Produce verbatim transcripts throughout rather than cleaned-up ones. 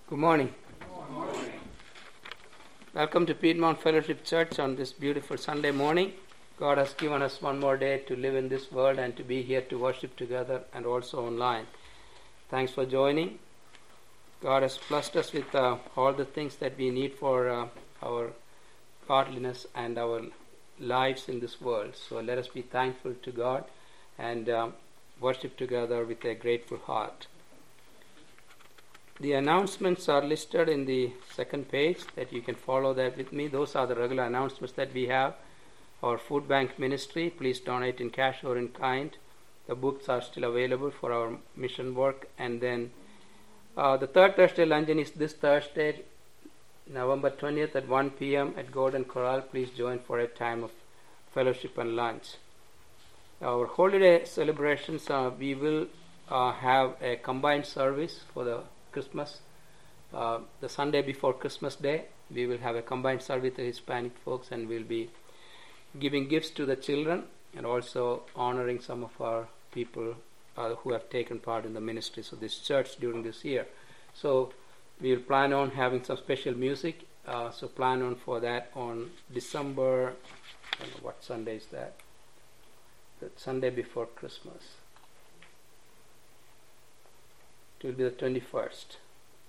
Good morning. Good morning. Welcome to Piedmont Fellowship Church on this beautiful Sunday morning. God has given us one more day to live in this world and to be here to worship together and also online. Thanks for joining. God has blessed us with uh, all the things that we need for uh, our godliness and our lives in this world. So let us be thankful to God and um, worship together with a grateful heart. The announcements are listed in the second page that you can follow that with me. Those are the regular announcements that we have. Our food bank ministry, please donate in cash or in kind. The books are still available for our mission work. And then uh, the third Thursday luncheon is this Thursday, November twentieth at one p.m. at Golden Corral. Please join for a time of fellowship and lunch. Our holiday celebrations, uh, we will uh, have a combined service for the Christmas. Uh, the Sunday before Christmas Day, we will have a combined service with the Hispanic folks, and we'll be giving gifts to the children and also honoring some of our people uh, who have taken part in the ministries of this church during this year. So we'll plan on having some special music. Uh, so plan on for that on December, I don't know what Sunday is that? The Sunday before Christmas. It will be the twenty-first.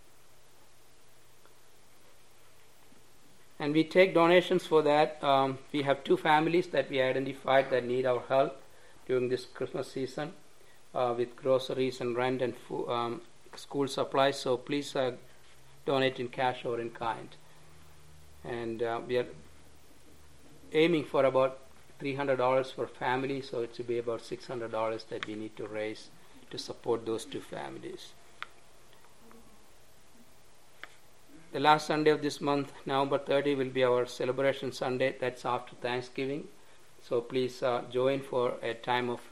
And we take donations for that. Um, we have two families that we identified that need our help during this Christmas season uh, with groceries and rent and fo- um, school supplies. So please uh, donate in cash or in kind. And uh, we are aiming for about three hundred dollars for family, so it should be about six hundred dollars that we need to raise to support those two families. The last Sunday of this month, November thirtieth, will be our celebration Sunday. That's after Thanksgiving. So please uh, join for a time of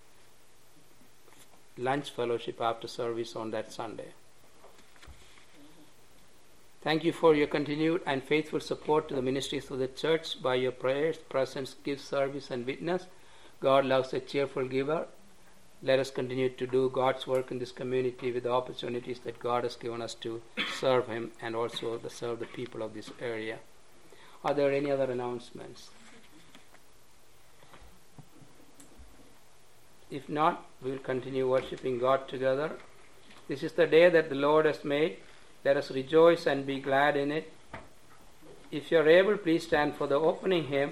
lunch fellowship after service on that Sunday. Thank you for your continued and faithful support to the ministries of the church by your prayers, presence, gift, service, and witness. God loves a cheerful giver. Let us continue to do God's work in this community with the opportunities that God has given us to serve Him and also to serve the people of this area. Are there any other announcements? If not, we will continue worshiping God together. This is the day that the Lord has made. Let us rejoice and be glad in it. If you are able, please stand for the opening hymn.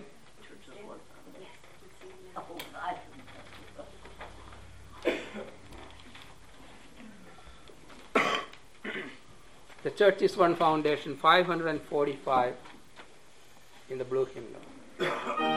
The Church is One Foundation, five hundred forty-five in the blue hymnal.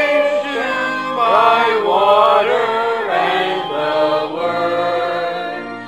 Water and the Word.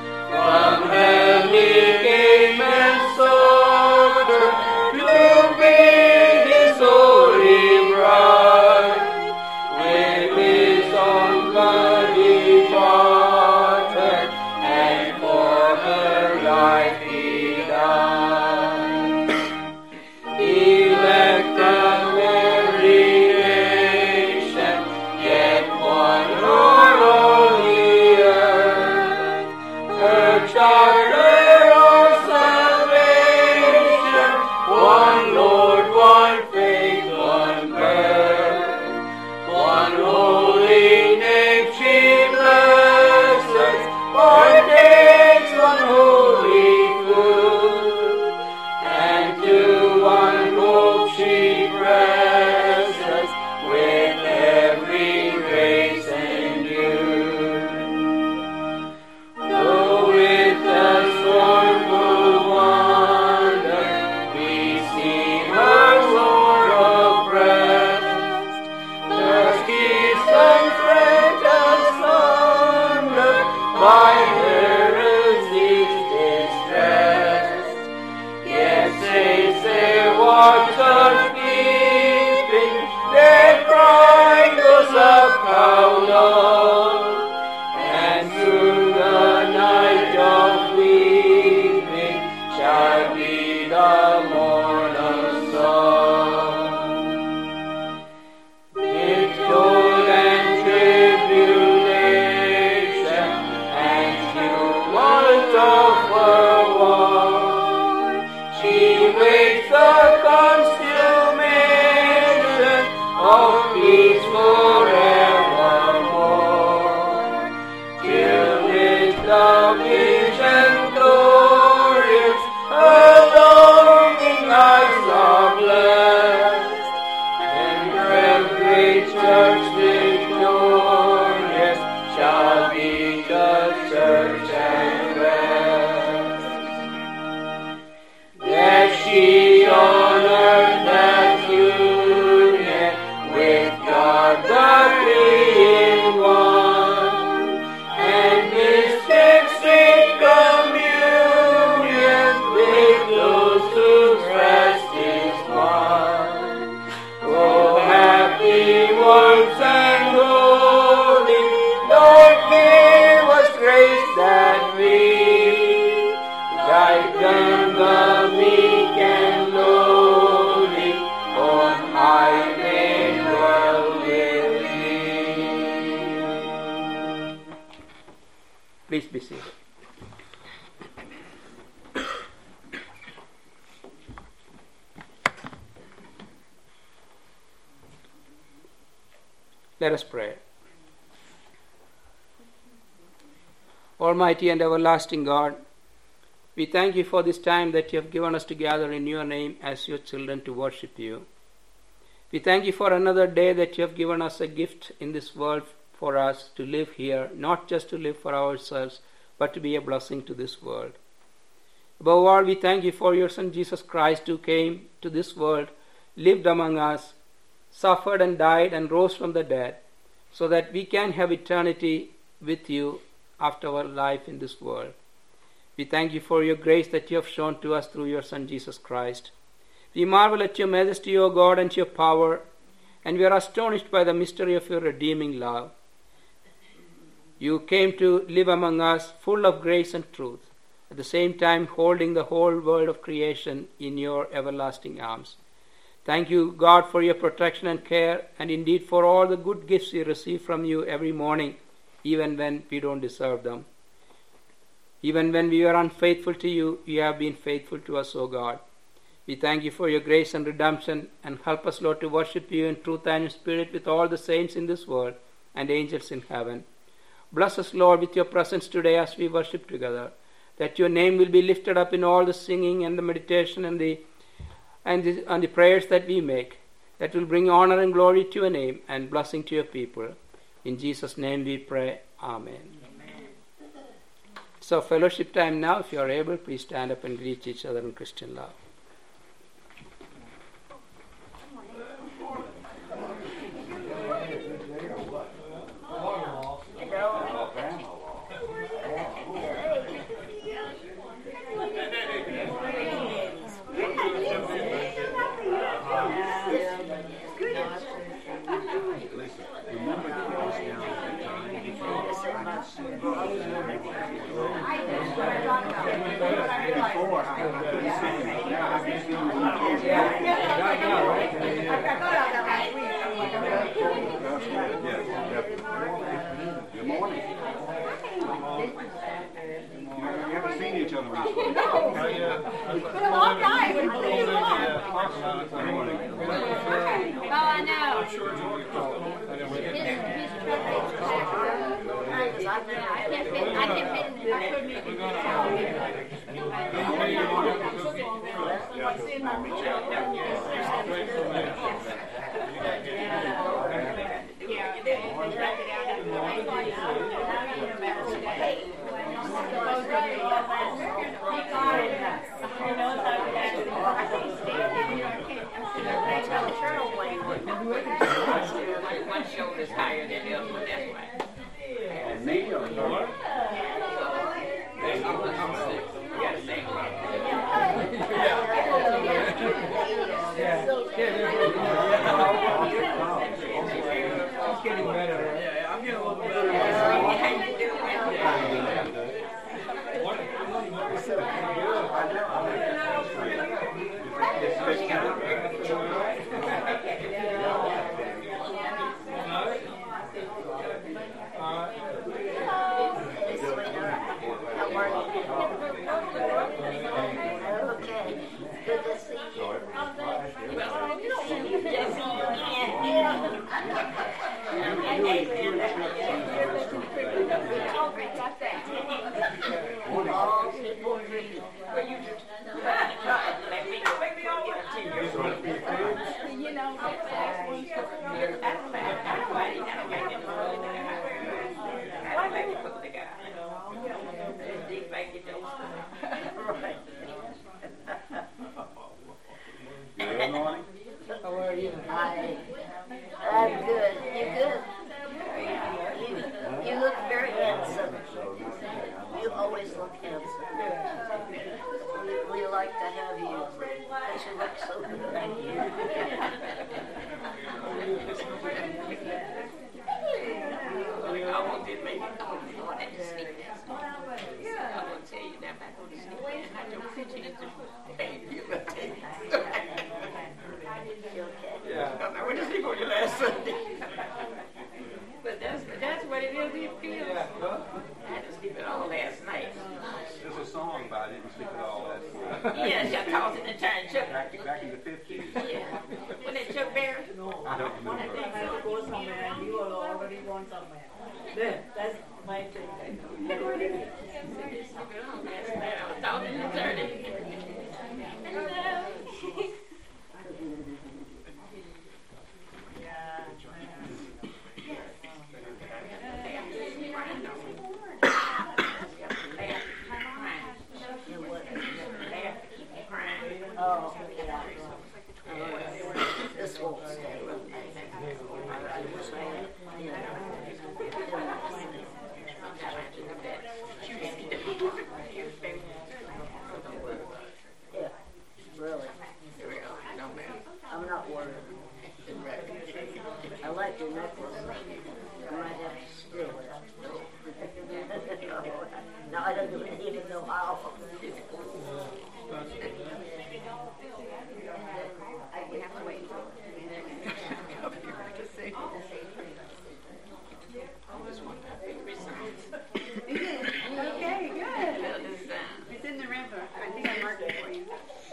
seated. Let us pray. Almighty and everlasting God, we thank you for this time that you have given us to gather in your name as your children to worship you. We thank you for another day that you have given us a gift in this world for us to live here, not just to live for ourselves, but to be a blessing to this world. Above all, we thank you for your Son Jesus Christ, who came to this world, lived among us, suffered and died and rose from the dead, so that we can have eternity with you after our life in this world. We thank you for your grace that you have shown to us through your Son Jesus Christ. We marvel at your majesty, O God, and your power, and we are astonished by the mystery of your redeeming love. You came to live among us full of grace and truth, at the same time holding the whole world of creation in your everlasting arms. Thank you, God, for your protection and care, and indeed for all the good gifts we receive from you every morning, even when we don't deserve them. Even when we were unfaithful to you, you have been faithful to us, O God. We thank you for your grace and redemption, and help us, Lord, to worship you in truth and in spirit with all the saints in this world and angels in heaven. Bless us, Lord, with your presence today as we worship together, that your name will be lifted up in all the singing and the meditation and the and the, and the prayers that we make, that will bring honor and glory to your name and blessing to your people. In Jesus' name we pray. Amen. Amen. So fellowship time now. If you are able, please stand up and greet each other in Christian love. Good morning. You haven't seen each other recently. No. It's been a long time. It's been a long. Oh, I know. His, his truck rate's back. I can't fit, I can't fit in there. I couldn't even One shoulder's higher than the other one, that's why. And me or Lord? Yeah, the same It's getting better, right? Yeah, I'm getting a little better. How you doing? How are you? Hi. I'm good. You good? You, you look very handsome. You always look handsome. We, we like to have you because you look so good. I won't did make it. I wanted to sleep. I won't tell you that, but I go to sleep. I don't fit you into you. Yeah. I went to sleep on you last Sunday. But that's that's what it is. It feels. Yeah. Huh? I had to sleep it all last Yes, I tossed it and turned Chuck. Back, back in the fifties. Yeah. When that Chuck Berry? I don't remember. I have to go somewhere and you will already gone somewhere. There, that's my thing. I tossed it and turned it. Oh, yeah. This won't stay. Yeah, really. I'm not worried. I like your necklace. I might have to steal it. No, I don't even know how. We have to wait. Okay, good. It's in the river. I think I marked it for you.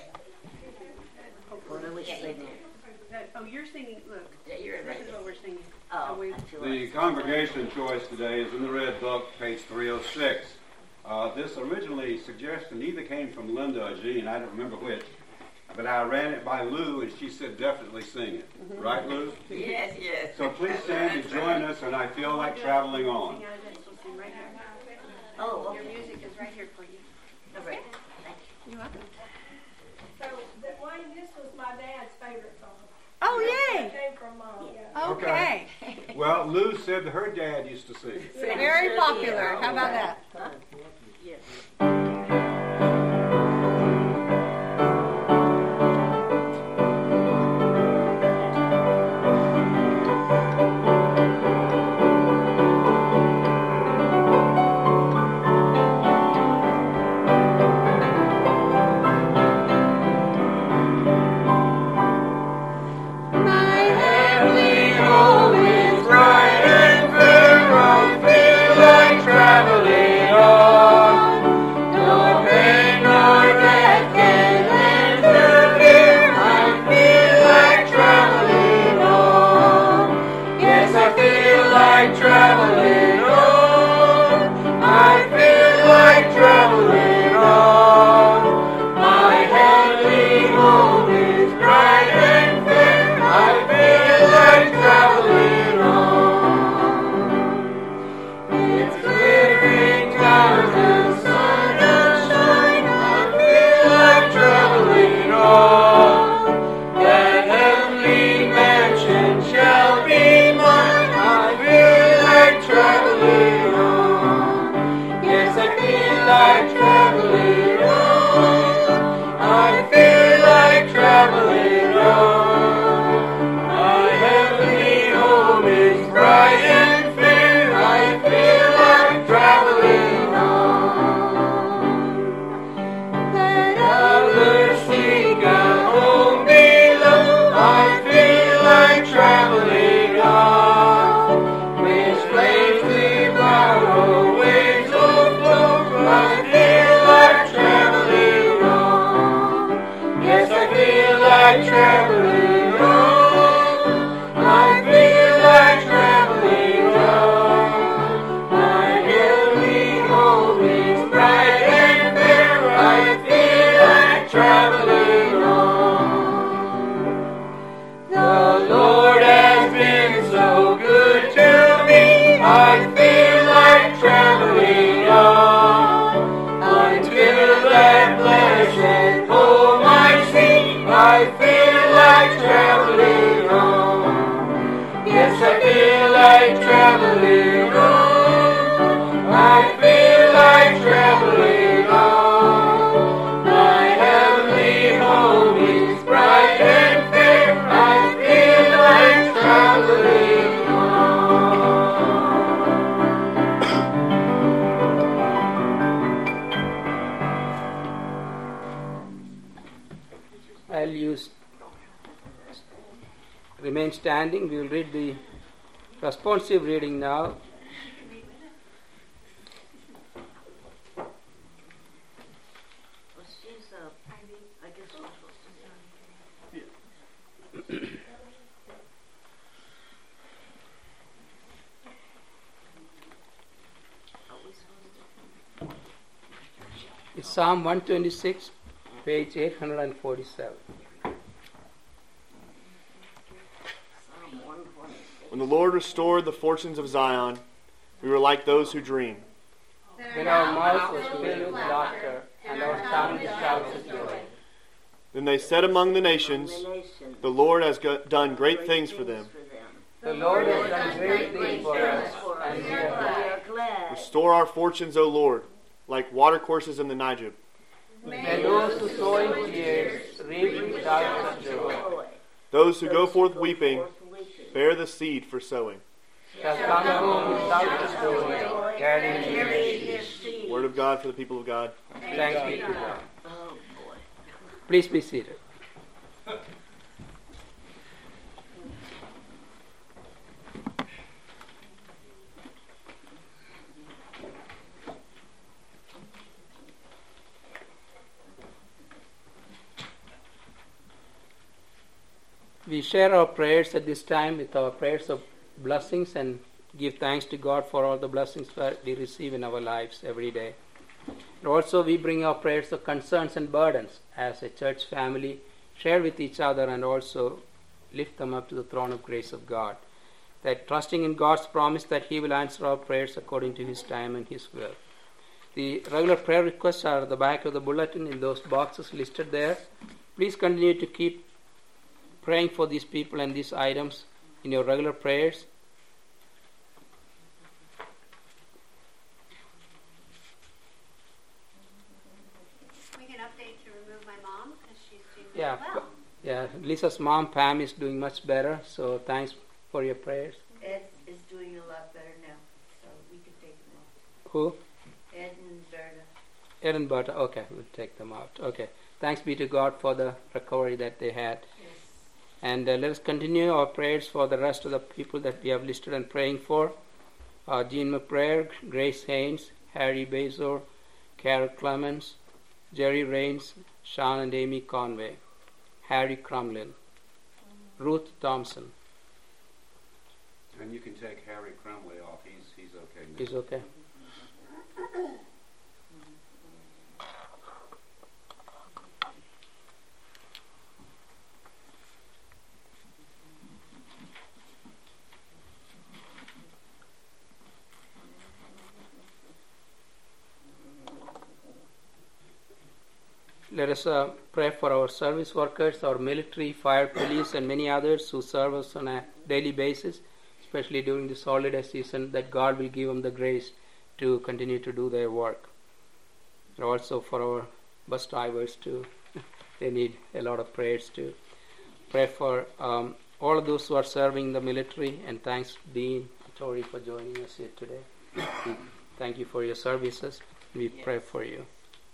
What are we singing? That- Oh, you're singing, look. Yeah, you're This right. is what we're singing. Oh, we- I feel The like- congregation choice today is in the red book, page three oh six. Uh, this originally suggestion either came from Linda or Jean, I don't remember which, but I ran it by Lou and she said definitely sing it. Right, Lou? Yes, yes. So please stand and join us, and I feel like traveling on. Sing out of this, we'll sing right here. Oh, Your okay. music is right here for you. All right. You're welcome. So that one, this was my dad's favorite song. Oh, It yay! came from mom. Yeah. Okay. Well, Lou said that her dad used to sing. Very popular. How about that? Yes. I'll use remain standing. We will read the responsive reading now. Well, she's, uh, Psalm one twenty-six, page eight hundred forty-seven. When the Lord restored the fortunes of Zion, we were like those who dream. When our mouth was filled with laughter and our tongue with shouts of joy. Then they said among the nations, the Lord has go- done great things for them. The Lord has done great things for us, and we are glad. Restore our fortunes, O Lord, like watercourses in the Niger. May those who sow in tears reap with shouts of joy. Those who go forth weeping bear the seed for sowing. Shall come home with shouts of joy, carrying their seed. Word of God for the people of God. Thanks be to God. Please be seated. We share our prayers at this time with our prayers of blessings and give thanks to God for all the blessings that we receive in our lives every day. And also we bring our prayers of concerns and burdens as a church family, share with each other and also lift them up to the throne of grace of God. That trusting in God's promise that He will answer our prayers according to His time and His will. The regular prayer requests are at the back of the bulletin in those boxes listed there. Please continue to keep praying for these people and these items in your regular prayers. We can update to remove my mom because she's doing Yeah, well. yeah. Lisa's mom, Pam, is doing much better. So thanks for your prayers. Ed is doing a lot better now, so we can take him off. Who? Ed and Berta. Ed and Berta. Okay, we'll take them out. Okay. Thanks be to God for the recovery that they had. Yes. And uh, let us continue our prayers for the rest of the people that we have listed and praying for. Uh, Jean McBrayer, Grace Haynes, Harry Bezor, Carol Clemens, Jerry Rains, Sean and Amy Conway, Harry Crumlin, Ruth Thompson. And you can take Harry Crumley off. He's he's okay now. Is okay. Let us uh, pray for our service workers, our military, fire, police, and many others who serve us on a daily basis, especially during this holiday season, that God will give them the grace to continue to do their work. And also for our bus drivers too. They need a lot of prayers too. Pray for um, all of those who are serving the military, and thanks Dean and Tori for joining us here today. We thank you for your services. We Yes. pray for you.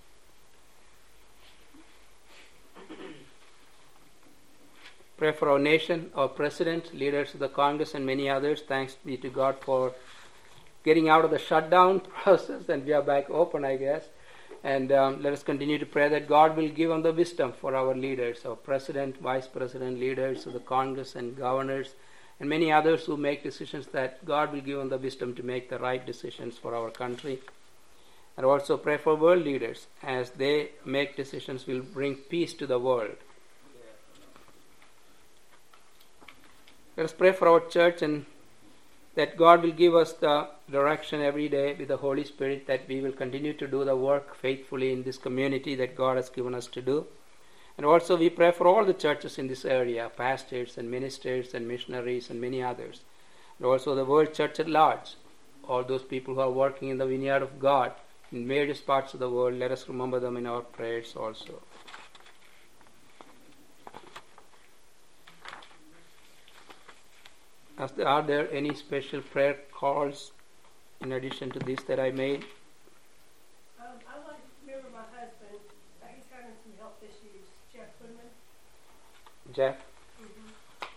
Pray for our nation, our president, leaders of the Congress, and many others. Thanks be to God for getting out of the shutdown process, and we are back open, I guess. And um, let us continue to pray that God will give them the wisdom for our leaders, our president, vice president, leaders of the Congress, and governors, and many others who make decisions, that God will give them the wisdom to make the right decisions for our country. And also pray for world leaders. As they make decisions, will bring peace to the world. Let us pray for our church, and that God will give us the direction every day with the Holy Spirit, that we will continue to do the work faithfully in this community that God has given us to do. And also we pray for all the churches in this area, pastors and ministers and missionaries and many others. And also the world church at large, all those people who are working in the vineyard of God in various parts of the world. Let us remember them in our prayers also. Are there any special prayer calls in addition to this that I made? Um, I like to remember my husband. Uh, he's having some health issues. Jeff Woodman. Jeff? Mm-hmm.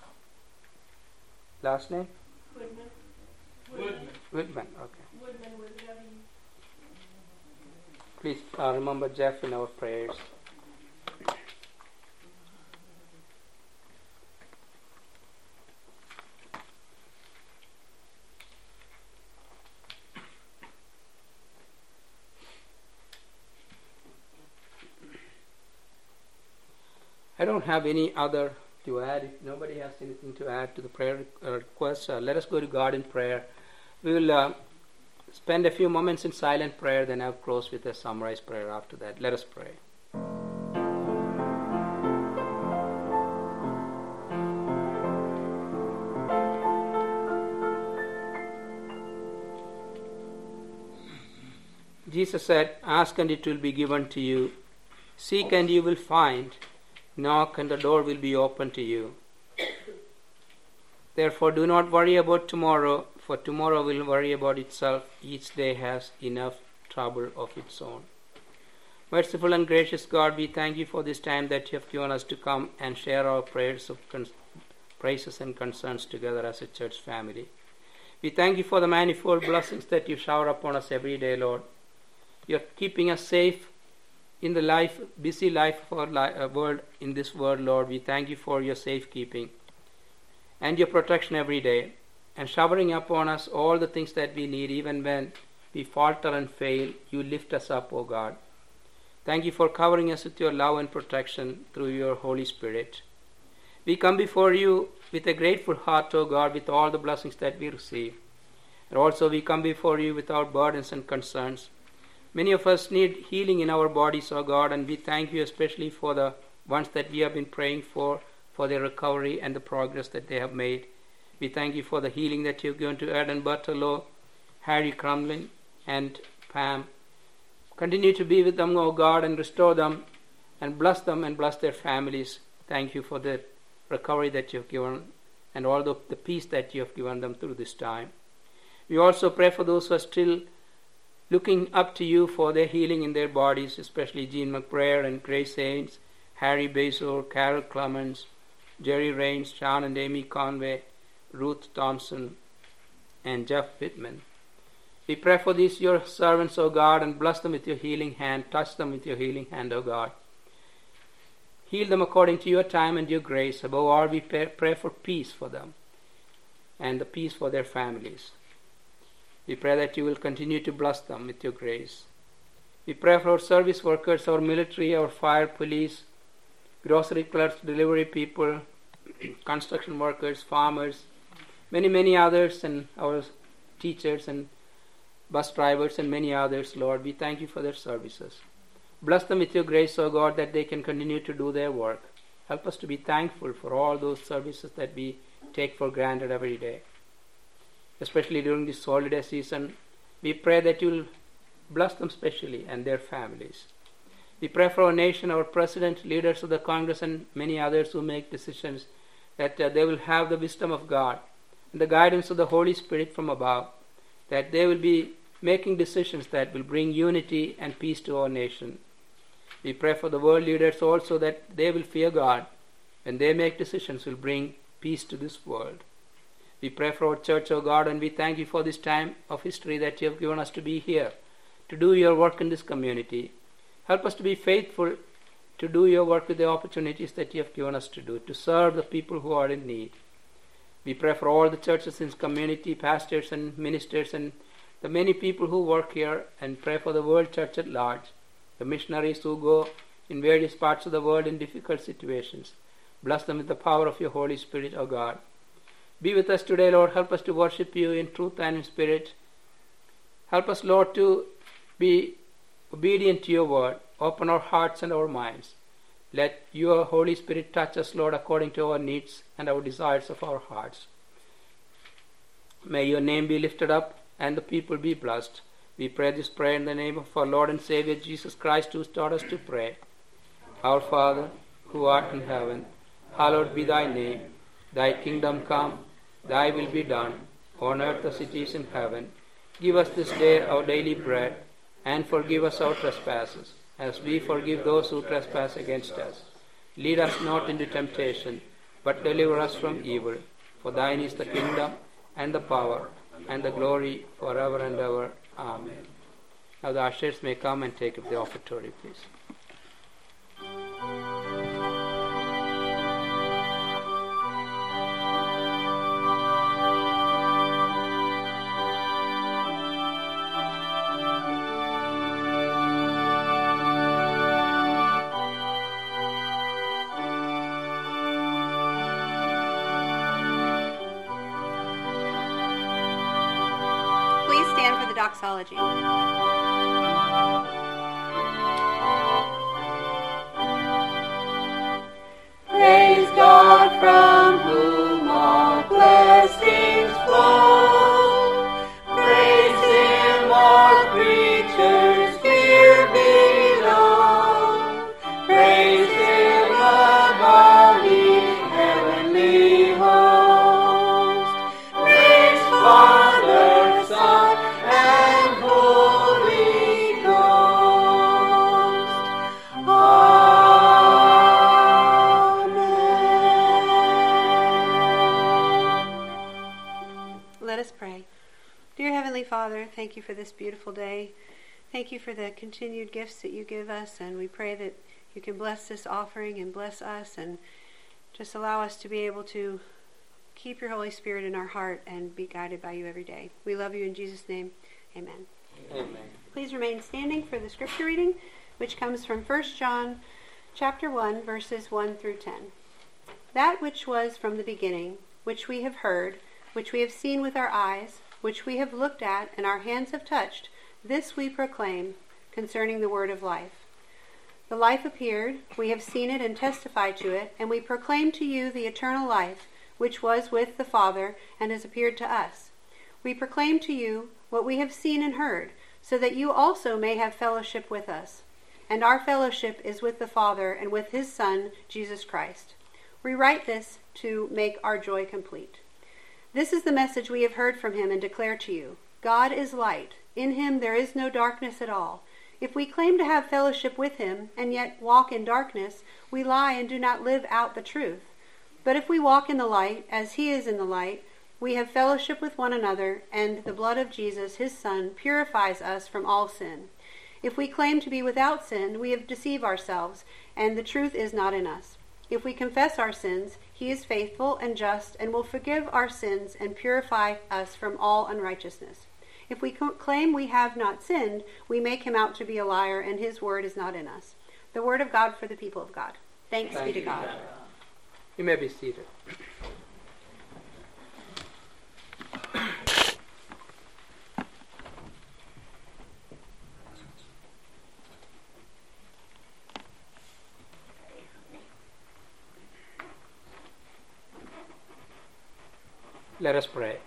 Last name? Woodman. Woodman. Whitman, okay. Woodman with a W. Please uh, remember Jeff in our prayers. don't have any other to add. If nobody has anything to add to the prayer uh, request, uh, let us go to God in prayer. We will uh, spend a few moments in silent prayer, then I'll close with a summarized prayer after that. Let us pray. Jesus said, "Ask and it will be given to you. Seek and you will find. Knock and the door will be opened to you. Therefore do not worry about tomorrow, for tomorrow will worry about itself. Each day has enough trouble of its own." Merciful and gracious God, we thank you for this time that you have given us to come and share our prayers of cons- praises and concerns together as a church family. We thank you for the manifold blessings that you shower upon us every day, Lord. You are keeping us safe in the life, busy life of our li- uh, world, in this world, Lord. We thank you for your safekeeping and your protection every day, and showering upon us all the things that we need. Even when we falter and fail, you lift us up, O God. Thank you for covering us with your love and protection through your Holy Spirit. We come before you with a grateful heart, O God, with all the blessings that we receive. And also we come before you with our burdens and concerns. Many of us need healing in our bodies, O God, and we thank you especially for the ones that we have been praying for, for their recovery and the progress that they have made. We thank you for the healing that you've given to Ed and Bertolo, Harry Crumlin, and Pam. Continue to be with them, O God, and restore them, and bless them and bless their families. Thank you for the recovery that you've given, and all the, the peace that you have given them through this time. We also pray for those who are still looking up to you for their healing in their bodies, especially Jean McBrayer and Grace Haynes, Harry Bezor, Carol Clemens, Jerry Rains, Sean and Amy Conway, Ruth Thompson, and Jeff Pittman. We pray for these your servants, O God, and bless them with your healing hand. Touch them with your healing hand, O God. Heal them according to your time and your grace. Above all, we pray, pray for peace for them and the peace for their families. We pray that you will continue to bless them with your grace. We pray for our service workers, our military, our fire, police, grocery clerks, delivery people, construction workers, farmers, many, many others, and our teachers and bus drivers and many others, Lord. We thank you for their services. Bless them with your grace, O God, that they can continue to do their work. Help us to be thankful for all those services that we take for granted every day. Especially during this holiday season, we pray that you will bless them specially and their families. We pray for our nation, our president, leaders of the Congress, and many others who make decisions, that uh, they will have the wisdom of God and the guidance of the Holy Spirit from above, that they will be making decisions that will bring unity and peace to our nation. We pray for the world leaders also, that they will fear God when they make decisions will bring peace to this world. We pray for our church, O God, and we thank you for this time of history that you have given us to be here, to do your work in this community. Help us to be faithful to do your work with the opportunities that you have given us to do, to serve the people who are in need. We pray for all the churches in this community, pastors and ministers, and the many people who work here, and pray for the world church at large, the missionaries who go in various parts of the world in difficult situations. Bless them with the power of your Holy Spirit, O God. Be with us today, Lord. Help us to worship you in truth and in spirit. Help us, Lord, to be obedient to your word. Open our hearts and our minds. Let your Holy Spirit touch us, Lord, according to our needs and our desires of our hearts. May your name be lifted up and the people be blessed. We pray this prayer in the name of our Lord and Savior Jesus Christ, who taught us to pray. Our Father, who art in heaven, hallowed be thy name. Thy kingdom come, thy will be done, on earth as it is in heaven. Give us this day our daily bread, and forgive us our trespasses, as we forgive those who trespass against us. Lead us not into temptation, but deliver us from evil. For thine is the kingdom, and the power, and the glory, forever and ever. Amen. Now the ushers may come and take up the offertory, please. doxology. Praise God from whom all blessings flow. Praise Him, all creatures here below. Praise Him above the heavenly host. Praise Father, Son, and Holy Ghost. Let us pray. Dear Heavenly Father, thank you for this beautiful day. Thank you for the continued gifts that you give us, and we pray that you can bless this offering and bless us and just allow us to be able to keep your Holy Spirit in our heart and be guided by you every day. We love you in Jesus' name. Amen. Amen. Please remain standing for the scripture reading, which comes from First John chapter one, verses one through ten. That which was from the beginning, which we have heard, which we have seen with our eyes, which we have looked at and our hands have touched, this we proclaim concerning the word of life. The life appeared, we have seen it and testified to it, and we proclaim to you the eternal life, which was with the Father and has appeared to us. We proclaim to you what we have seen and heard, so that you also may have fellowship with us. And our fellowship is with the Father and with his Son, Jesus Christ. We write this to make our joy complete. This is the message we have heard from him and declare to you. God is light. In him there is no darkness at all. If we claim to have fellowship with him and yet walk in darkness, we lie and do not live out the truth. But if we walk in the light, as he is in the light, we have fellowship with one another, and the blood of Jesus, his Son, purifies us from all sin. If we claim to be without sin, we have deceived ourselves, and the truth is not in us. If we confess our sins, he is faithful and just and will forgive our sins and purify us from all unrighteousness. If we claim we have not sinned, we make him out to be a liar, and his word is not in us. The word of God for the people of God. Thanks Thank be to you, God. God. You may be seated. Let us pray.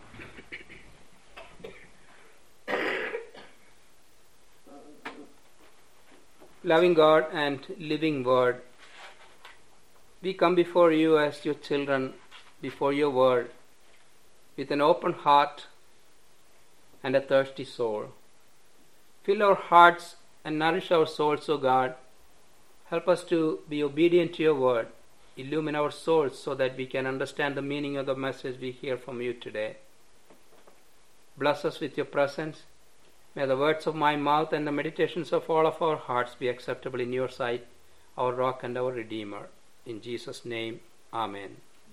Loving God and living Word, we come before you as your children, before your Word, with an open heart and a thirsty soul. Fill our hearts and nourish our souls, O God. Help us to be obedient to your Word. Illumine our souls so that we can understand the meaning of the message we hear from you today. Bless us with your presence. May the words of my mouth and the meditations of all of our hearts be acceptable in your sight, our rock and our redeemer. In Jesus' name, amen.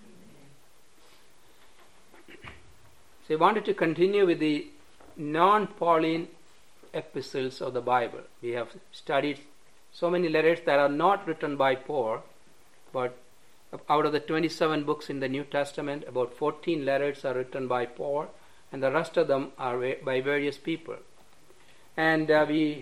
So I wanted to continue with the non-Pauline epistles of the Bible. We have studied so many letters that are not written by Paul, but out of the twenty-seven books in the New Testament, about fourteen letters are written by Paul, and the rest of them are by various people. And uh, we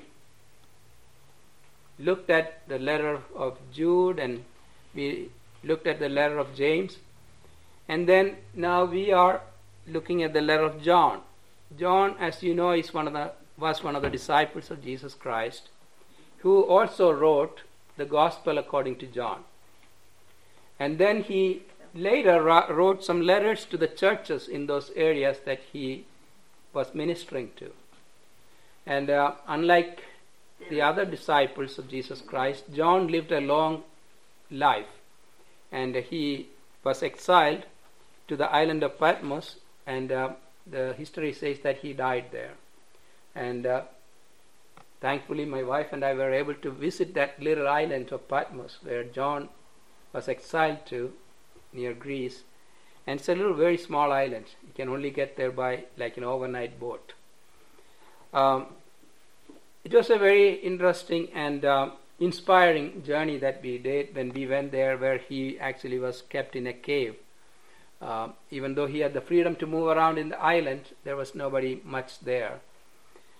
looked at the letter of Jude, and we looked at the letter of James, and then now we are looking at the letter of John. John, as you know, is one of the was one of the disciples of Jesus Christ, who also wrote the Gospel according to John. And then he later wrote some letters to the churches in those areas that he was ministering to. And uh, unlike the other disciples of Jesus Christ, John lived a long life. And uh, he was exiled to the island of Patmos, and uh, the history says that he died there. And uh, thankfully my wife and I were able to visit that little island of Patmos where John was exiled to, near Greece. And it's a little very small island. You can only get there by like an overnight boat. Um, it was a very interesting and uh, inspiring journey that we did when we went there, where he actually was kept in a cave. Uh, even though he had the freedom to move around in the island, there was nobody much there.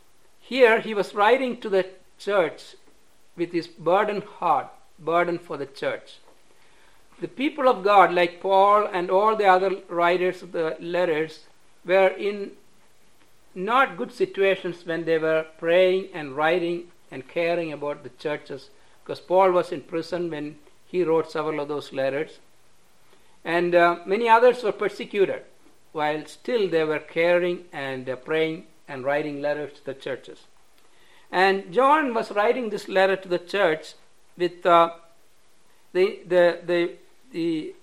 here he was writing to the church with his burdened heart, burden for the church. The people of God, like Paul and all the other writers of the letters, were in not good situations when they were praying and writing and caring about the churches, because Paul was in prison when he wrote several of those letters. And uh, many others were persecuted, while still they were caring and uh, praying and writing letters to the churches. And John was writing this letter to the church with uh, the, the, the, the,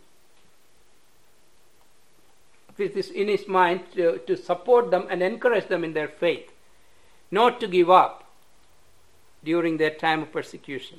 with this in his mind to, to support them and encourage them in their faith, not to give up during their time of persecution.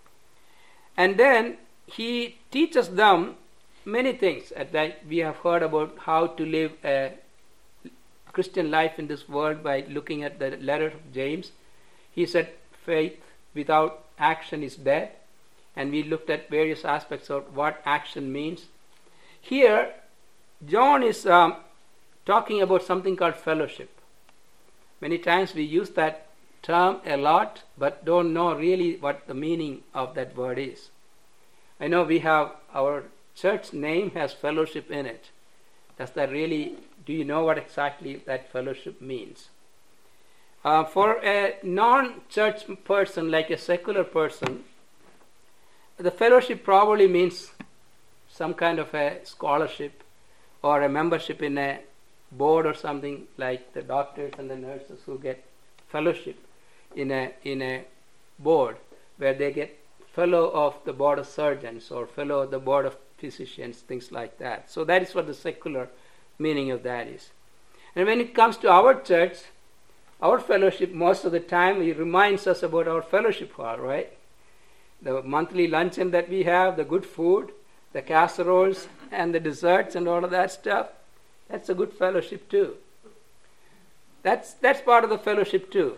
And then he teaches them many things that we have heard about how to live a Christian life in this world by looking at the letter of James. He said faith without action is dead, and we looked at various aspects of what action means. Here, John is um, talking about something called fellowship. Many times we use that term a lot, but don't know really what the meaning of that word is. I know we have our church name has fellowship in it. Does that really, do you know what exactly that fellowship means? Uh, for a non-church person, like a secular person, the fellowship probably means some kind of a scholarship or a membership in a board or something, like the doctors and the nurses who get fellowship in a in a board where they get fellow of the board of surgeons or fellow of the board of physicians, things like that. So that is what the secular meaning of that is. And when it comes to our church, our fellowship, most of the time, it reminds us about our fellowship hall, right? The monthly luncheon that we have, the good food, the casseroles and the desserts and all of that stuff, that's a good fellowship too. That's that's part of the fellowship too.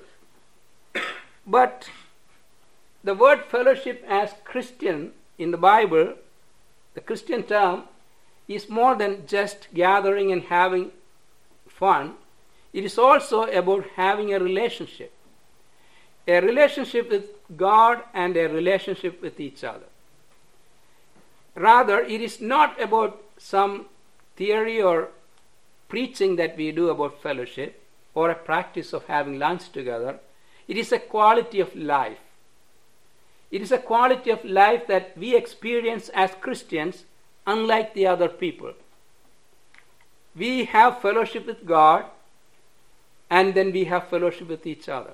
But the word fellowship as Christian in the Bible, the Christian term, is more than just gathering and having fun. It is also about having a relationship. A relationship with God and a relationship with each other. Rather, it is not about some theory or preaching that we do about fellowship or a practice of having lunch together. It is a quality of life. It is a quality of life that we experience as Christians, unlike the other people. We have fellowship with God, and then we have fellowship with each other.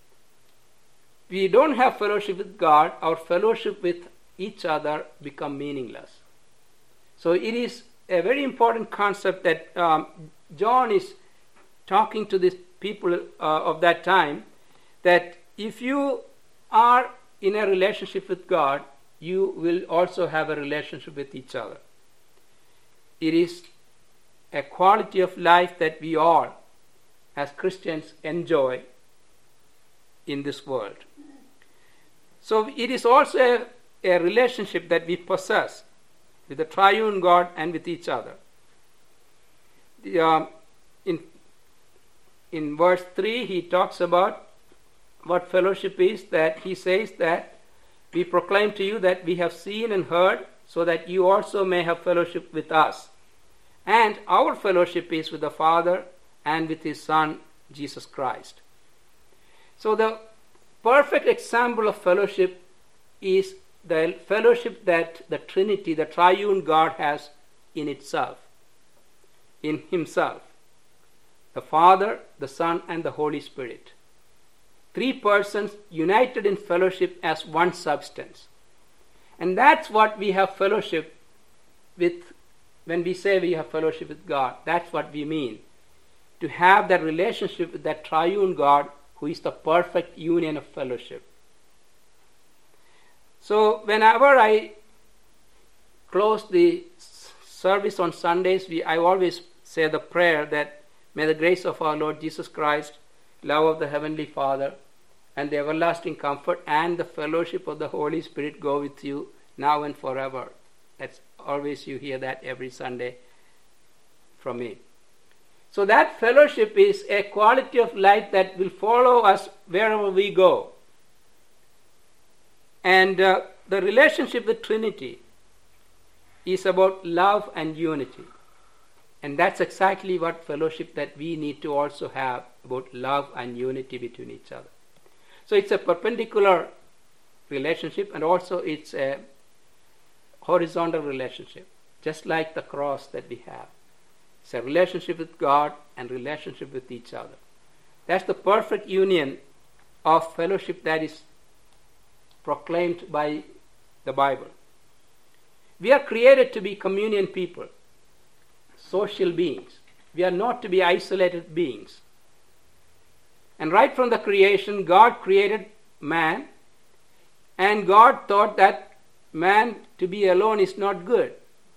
We don't have fellowship with God, our fellowship with each other become meaningless. So it is a very important concept that um, John is talking to these people uh, of that time, that if you are in a relationship with God, you will also have a relationship with each other. It is a quality of life that we all, as Christians, enjoy in this world. So it is also a, a relationship that we possess with the triune God and with each other. The, um, in, in verse three, he talks about what fellowship is, that he says that we proclaim to you that we have seen and heard, so that you also may have fellowship with us. And our fellowship is with the Father and with his Son, Jesus Christ. So the perfect example of fellowship is the fellowship that the Trinity, the triune God, has in itself, in himself. The Father, the Son, and the Holy Spirit. Three persons united in fellowship as one substance. And that's what we have fellowship with when we say we have fellowship with God. That's what we mean. To have that relationship with that triune God who is the perfect union of fellowship. So whenever I close the service on Sundays, we, I always say the prayer that may the grace of our Lord Jesus Christ, love of the Heavenly Father, and the everlasting comfort and the fellowship of the Holy Spirit go with you now and forever. That's always, you hear that every Sunday from me. So that fellowship is a quality of life that will follow us wherever we go. And uh, the relationship with Trinity is about love and unity. And that's exactly what fellowship that we need to also have, about love and unity between each other. So it's a perpendicular relationship, and also it's a horizontal relationship, just like the cross that we have. It's a relationship with God and relationship with each other. That's the perfect union of fellowship that is proclaimed by the Bible. We are created to be communion people, social beings. We are not to be isolated beings. And right from the creation, God created man, and God thought that man to be alone is not good.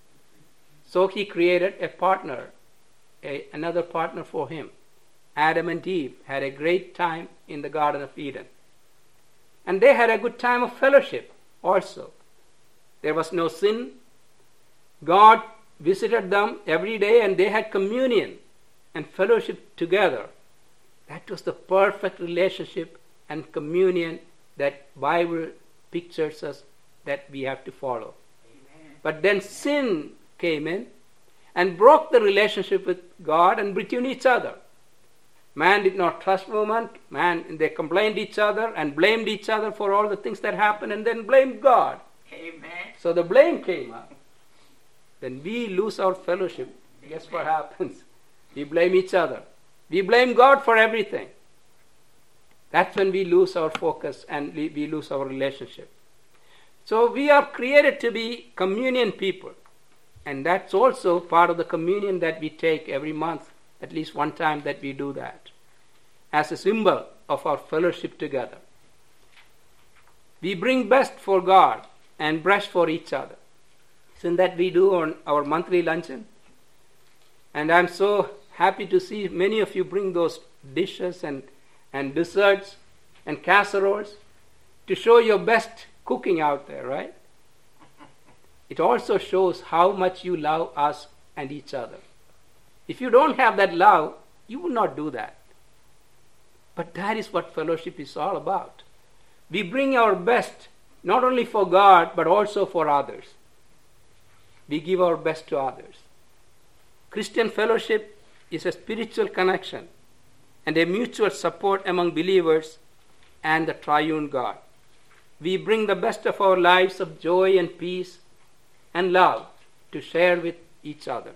So he created a partner, a, another partner for him. Adam and Eve had a great time in the Garden of Eden. And they had a good time of fellowship also. There was no sin. God visited them every day, and they had communion and fellowship together. That was the perfect relationship and communion that Bible pictures us that we have to follow. Amen. But then sin came in and broke the relationship with God and between each other. Man did not trust woman. Man, they complained each other and blamed each other for all the things that happened, and then blamed God. Amen. So the blame came up. Then we lose our fellowship. Guess what happens? We blame each other. We blame God for everything. That's when we lose our focus and we, we lose our relationship. So we are created to be communion people. And that's also part of the communion that we take every month, at least one time that we do that, as a symbol of our fellowship together. We bring best for God and best for each other. Isn't that we do on our monthly luncheon? And I'm so happy to see many of you bring those dishes and, and desserts and casseroles to show your best cooking out there, right? It also shows how much you love us and each other. If you don't have that love, you will not do that. But that is what fellowship is all about. We bring our best, not only for God, but also for others. We give our best to others. Christian fellowship is a spiritual connection and a mutual support among believers and the triune God. We bring the best of our lives of joy and peace and love to share with each other.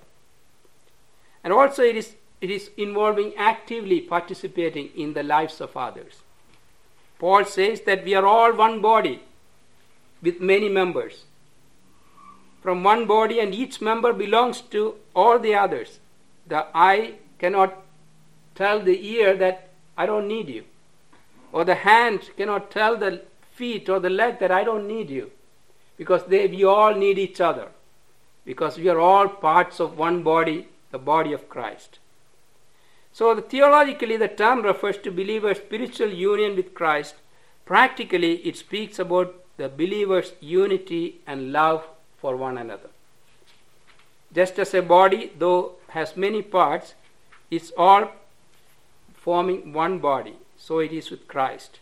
And also it is, it is involving actively participating in the lives of others. Paul says that we are all one body with many members. From one body, and each member belongs to all the others. The eye cannot tell the ear that I don't need you. Or the hand cannot tell the feet or the leg that I don't need you. Because they, we all need each other. Because we are all parts of one body, the body of Christ. So the, theologically the term refers to believers' spiritual union with Christ. Practically it speaks about the believers' unity and love for one another. Just as a body, though has many parts, it's all forming one body. So it is with Christ.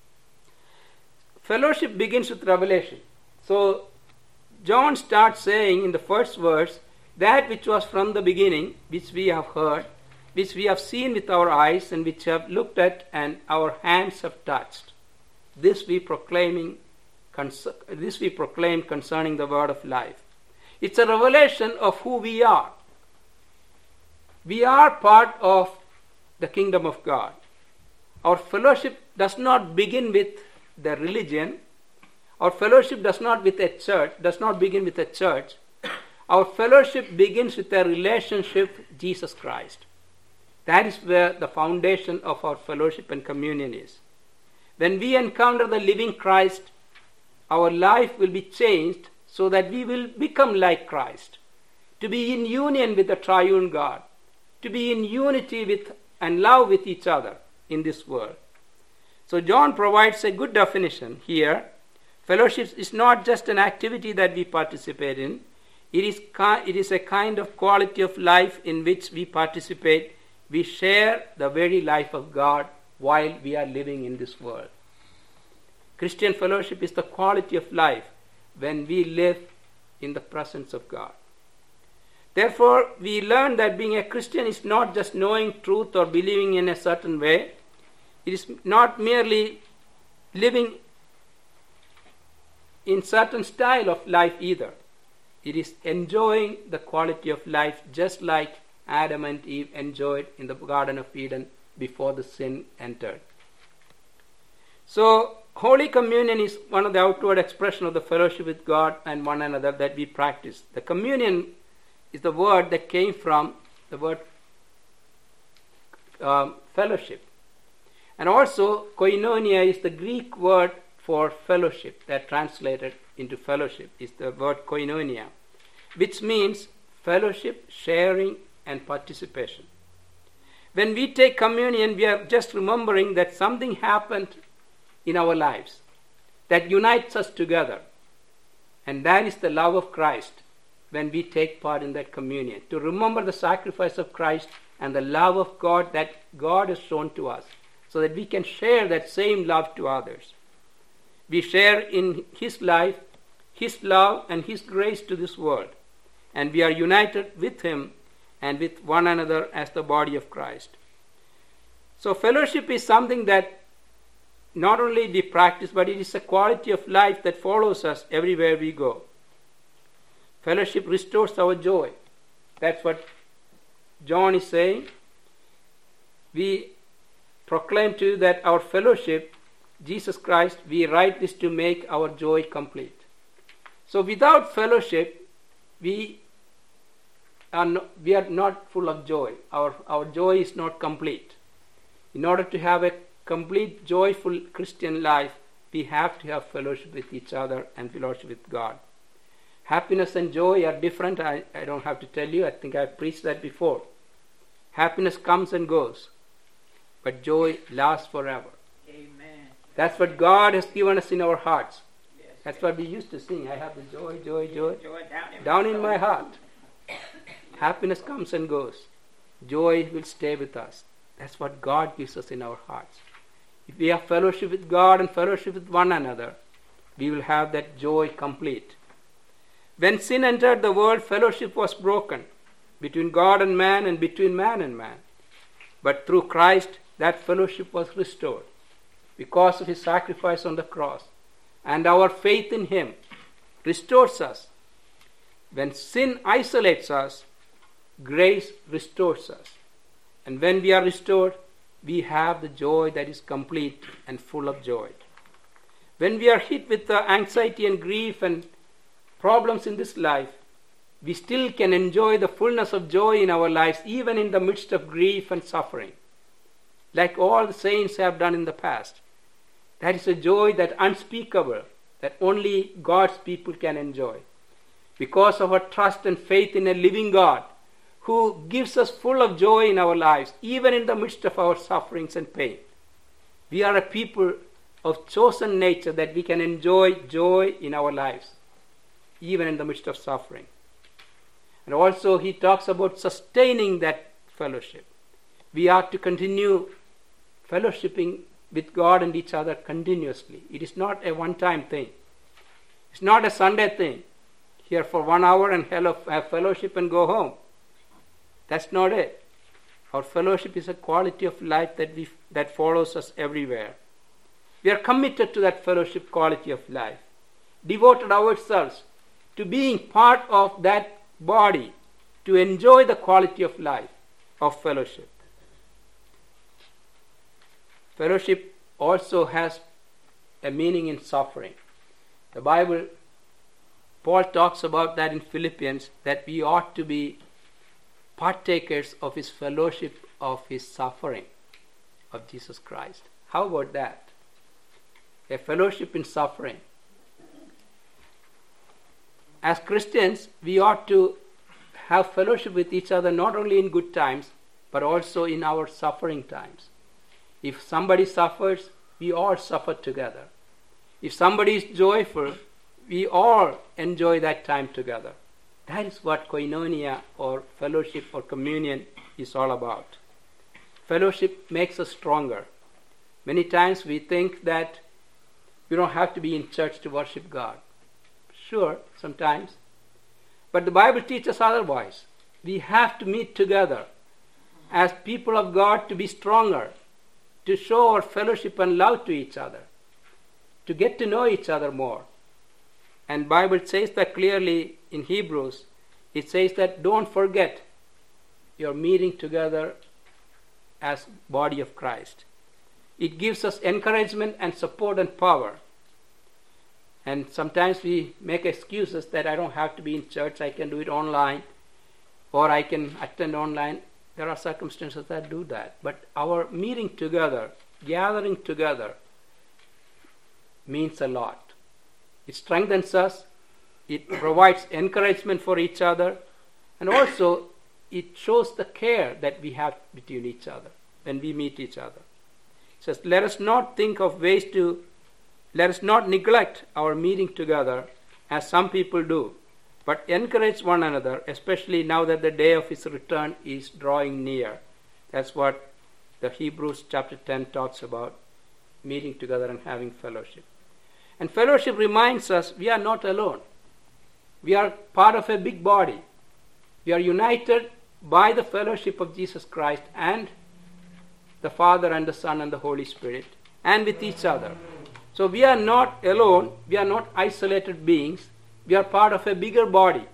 Fellowship begins with revelation. So John starts saying in the first verse, that which was from the beginning, which we have heard, which we have seen with our eyes, and which have looked at and our hands have touched. This we proclaiming This we proclaim concerning the word of life. It's a revelation of who we are. We are part of the kingdom of God. Our fellowship does not begin with the religion. Our fellowship does not with a church, does not begin with a church. Our fellowship begins with a relationship with Jesus Christ. That is where the foundation of our fellowship and communion is. When we encounter the living Christ, our life will be changed so that we will become like Christ, to be in union with the triune God, to be in unity with and love with each other in this world. So John provides a good definition here. Fellowship is not just an activity that we participate in. It is, it is a kind of quality of life in which we participate we share the very life of God while we are living in this world. Christian fellowship is the quality of life when we live in the presence of God. Therefore, we learn that being a Christian is not just knowing truth or believing in a certain way. It is not merely living in certain style of life either. It is enjoying the quality of life just like Adam and Eve enjoyed in the Garden of Eden before the sin entered. So, Holy Communion is one of the outward expressions of the fellowship with God and one another that we practice. The communion is the word that came from the word um, fellowship. And also, koinonia is the Greek word for fellowship that translated into fellowship is the word koinonia, which means fellowship, sharing, and participation. When we take communion, we are just remembering that something happened in our lives that unites us together. And that is the love of Christ when we take part in that communion. To remember the sacrifice of Christ and the love of God that God has shown to us so that we can share that same love to others. We share in His life, His love, and His grace to this world. And we are united with Him and with one another as the body of Christ. So fellowship is something that not only we practice, but it is a quality of life that follows us everywhere we go. Fellowship restores our joy. That's what John is saying. We proclaim to you that our fellowship, Jesus Christ, we write this to make our joy complete. So without fellowship, we are not, we are not full of joy. Our, our joy is not complete. In order to have a complete, joyful Christian life, we have to have fellowship with each other and fellowship with God. Happiness and joy are different. I, I don't have to tell you. I think I preached that before. Happiness comes and goes, but joy lasts forever. Amen. That's what God has given us in our hearts. Yes. That's what we used to sing. I have the joy, joy, joy, joy down in, down in my heart. Happiness comes and goes. Joy will stay with us. That's what God gives us in our hearts. If we have fellowship with God and fellowship with one another, we will have that joy complete. When sin entered the world, fellowship was broken between God and man and between man and man. But through Christ, that fellowship was restored because of His sacrifice on the cross. And our faith in Him restores us. When sin isolates us, grace restores us. And when we are restored, we have the joy that is complete and full of joy. When we are hit with the anxiety and grief and problems in this life, we still can enjoy the fullness of joy in our lives, even in the midst of grief and suffering, like all the saints have done in the past. That is a joy that unspeakable, that only God's people can enjoy, because of our trust and faith in a living God who gives us full of joy in our lives, even in the midst of our sufferings and pain. We are a people of chosen nature that we can enjoy joy in our lives, even in the midst of suffering. And also He talks about sustaining that fellowship. We are to continue fellowshipping with God and each other continuously. It is not a one-time thing. It's not a Sunday thing. Here for one hour and have fellowship and go home. That's not it. Our fellowship is a quality of life that we that follows us everywhere. We are committed to that fellowship quality of life, devoted ourselves to being part of that body, to enjoy the quality of life of fellowship. Fellowship also has a meaning in suffering. The Bible, Paul talks about that in Philippians, that we ought to be partakers of His fellowship, of His suffering, of Jesus Christ. How about that? A fellowship in suffering. As Christians, we ought to have fellowship with each other not only in good times, but also in our suffering times. If somebody suffers, we all suffer together. If somebody is joyful, we all enjoy that time together. That is what koinonia or fellowship or communion is all about. Fellowship makes us stronger. Many times we think that we don't have to be in church to worship God. Sure, sometimes. But the Bible teaches otherwise. We have to meet together as people of God to be stronger, to show our fellowship and love to each other, to get to know each other more. And Bible says that clearly in Hebrews. It says that don't forget your meeting together as body of Christ. It gives us encouragement and support and power. And sometimes we make excuses that I don't have to be in church, I can do it online, or I can attend online. There are circumstances that do that. But our meeting together, gathering together, means a lot. It strengthens us, it provides encouragement for each other, and also it shows the care that we have between each other when we meet each other. It says, let us not think of ways to, let us not neglect our meeting together as some people do, but encourage one another, especially now that the day of his return is drawing near. That's what the Hebrews chapter ten talks about, meeting together and having fellowship. And fellowship reminds us we are not alone. We are part of a big body. We are united by the fellowship of Jesus Christ and the Father and the Son and the Holy Spirit, and with each other. So we are not alone. We are not isolated beings. We are part of a bigger body.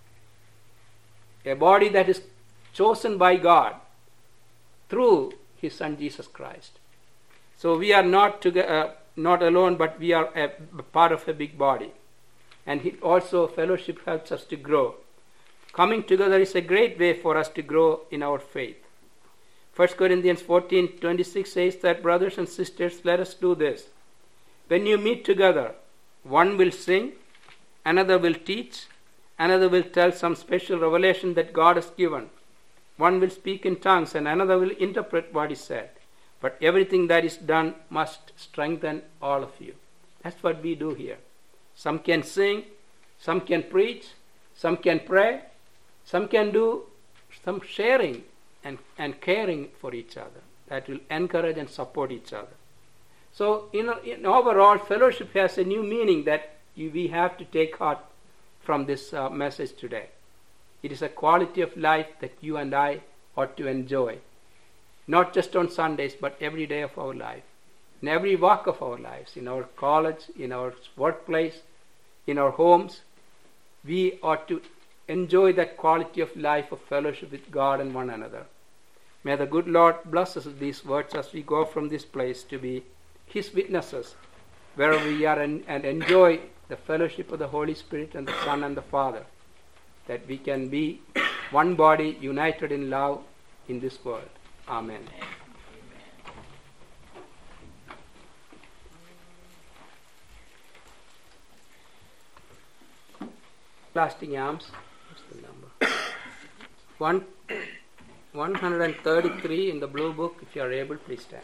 A body that is chosen by God through His Son Jesus Christ. So we are not together, uh, not alone, but we are a, a part of a big body. And he also fellowship helps us to grow. Coming together is a great way for us to grow in our faith. First Corinthians fourteen twenty-six says that, brothers and sisters, let us do this. When you meet together, one will sing, another will teach, another will tell some special revelation that God has given. One will speak in tongues and another will interpret what is said. But everything that is done must strengthen all of you. That's what we do here. Some can sing, some can preach, some can pray, some can do some sharing and, and caring for each other. That will encourage and support each other. So in, in overall, fellowship has a new meaning that you, we have to take heart from this uh, message today. It is a quality of life that you and I ought to enjoy. Not just on Sundays, but every day of our life. In every walk of our lives, in our college, in our workplace, in our homes, we ought to enjoy that quality of life of fellowship with God and one another. May the good Lord bless us with these words as we go from this place to be His witnesses wherever we are, and, and enjoy the fellowship of the Holy Spirit and the Son and the Father, that we can be one body united in love in this world. Amen. Lasting arms. What's the number? One, one hundred thirty-three in the blue book. If you are able, please stand.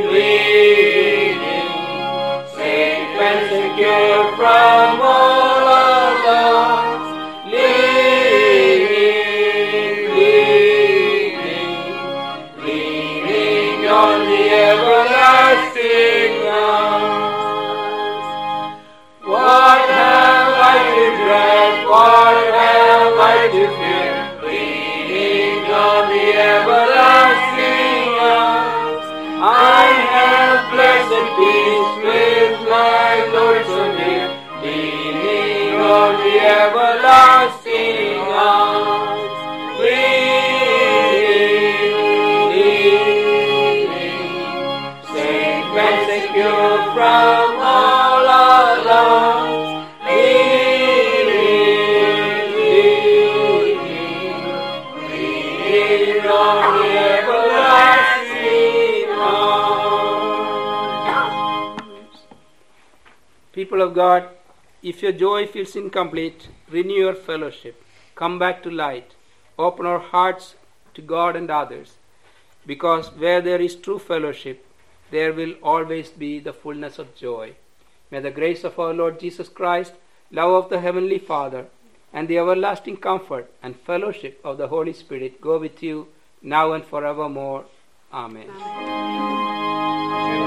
From all of God, if your joy feels incomplete, renew your fellowship. Come back to light. Open our hearts to God and others. Because where there is true fellowship, there will always be the fullness of joy. May the grace of our Lord Jesus Christ, love of the Heavenly Father, and the everlasting comfort and fellowship of the Holy Spirit go with you now and forevermore. Amen. Amen.